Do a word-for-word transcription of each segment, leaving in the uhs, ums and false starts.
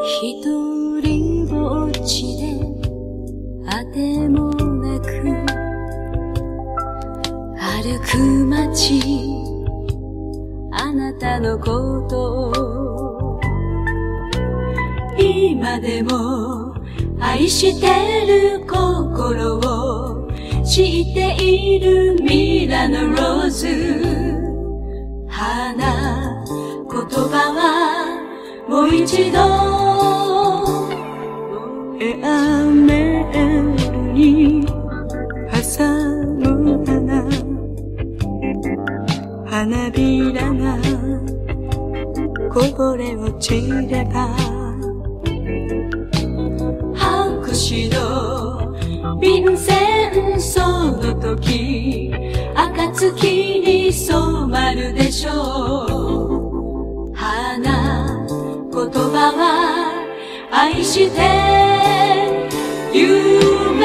ひとりぼっちであてもなく歩く街、あなたのことを今でも愛してる心を知っているミラノローズ、花言葉はもう一度エアメールに挟む花、花びらがこぼれ落ちれば白紙の便箋、その時暁に染まるでしょう。花言葉は愛して夢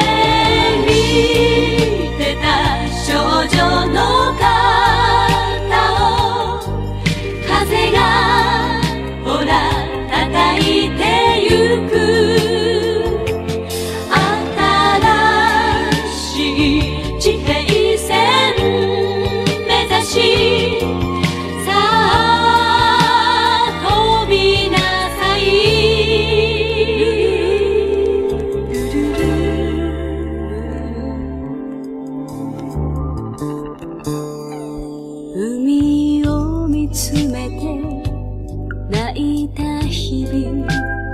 見てた少女の肩を風がほら叩いてゆく、新しい地平線目指しさあ飛びなさい。海を見つめて泣いた日々、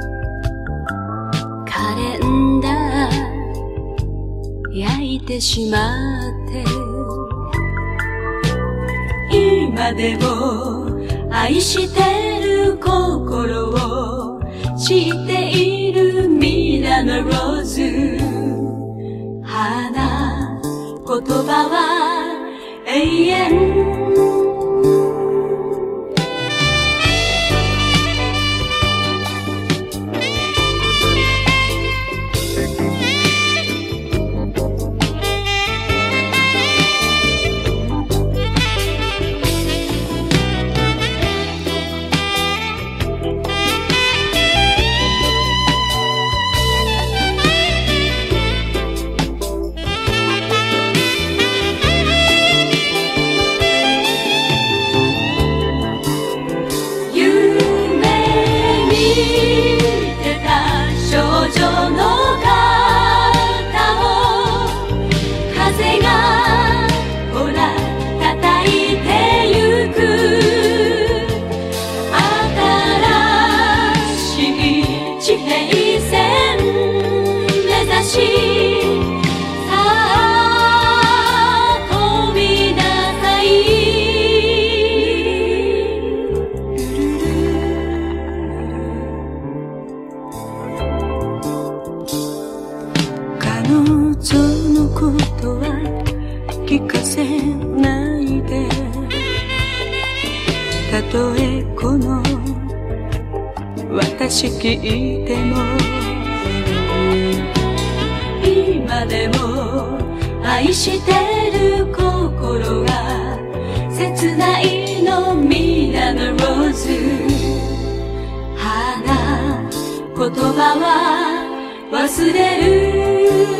カレンダー焼いてしまって今でも愛してる心を知っているミラノローズ、花言葉は永遠聞かせないで、たとえこの私聞いても今でも愛してる心が切ないのミラノローズ、花言葉は忘れる